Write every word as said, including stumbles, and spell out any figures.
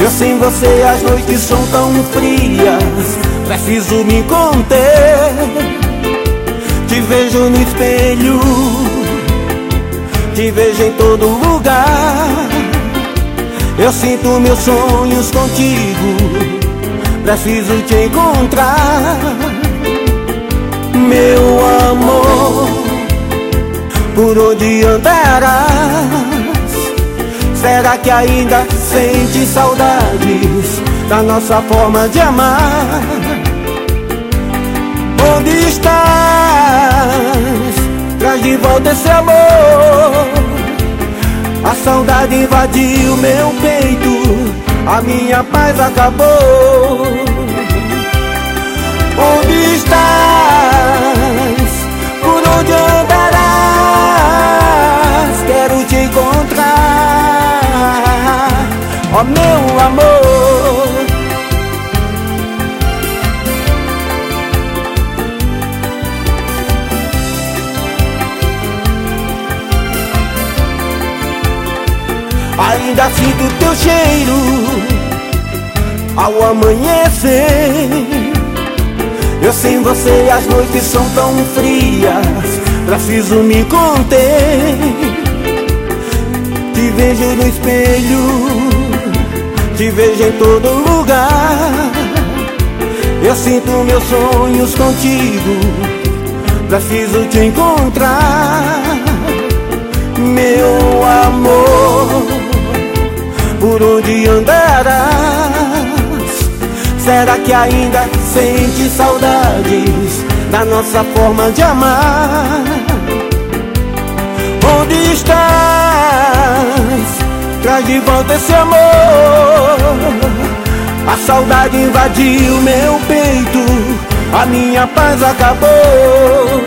Eu sem você as noites são tão frias, preciso me conter. Te vejo no espelho, te vejo em todo lugar. Eu sinto meus sonhos contigo, preciso te encontrar. Meu amor, por onde andarás? Será que ainda sente saudades da nossa forma de amar? Onde estás? Traz de volta esse amor. A saudade invadiu meu peito, a minha paz acabou. Onde estás? Por onde andarás? Quero te encontrar, ó meu amor. Ainda sinto teu cheiro ao amanhecer. Eu sem você as noites são tão frias, preciso me conter. Te vejo no espelho, te vejo em todo lugar. Eu sinto meus sonhos contigo, preciso te encontrar. Meu amor, por onde andarás? Será que ainda sente saudades da nossa forma de amar? Onde estás? Traz de volta esse amor. A saudade invadiu meu peito, a minha paz acabou.